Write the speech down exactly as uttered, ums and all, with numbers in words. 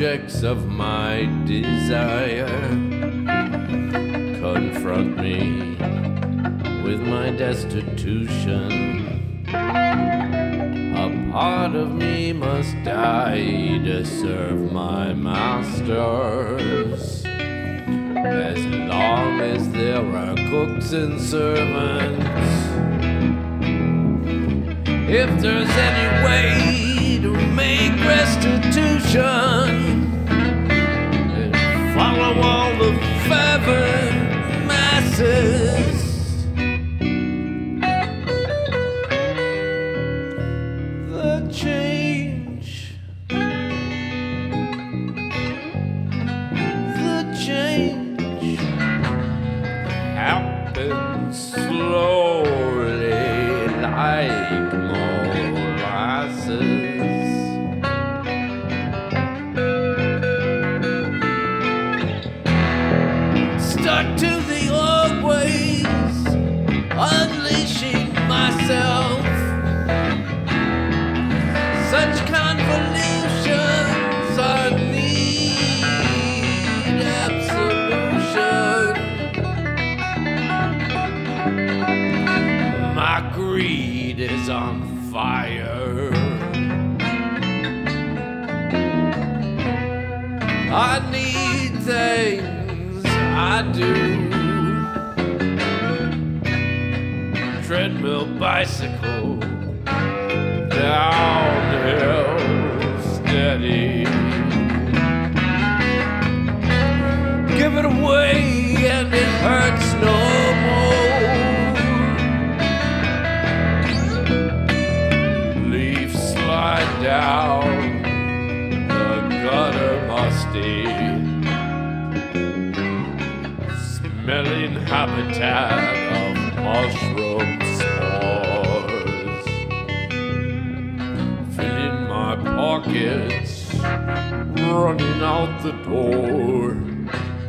objects of my desire confront me with my destitution. A part of me must die to serve my masters. As long as there are cooks and servants, if there's any way to make restitution and follow all the fervent masses, the change, the change happens slowly like molasses. Stuck to the old ways, unleashing myself. Such convolutions I need absolution. My greed is on fire. I need things I do. Treadmill, bicycle, downhill, steady. Give it away and it hurts no more. Leaves slide down the gutter musty, smelling habitat of mushroom spores. Filling my pockets, running out the door.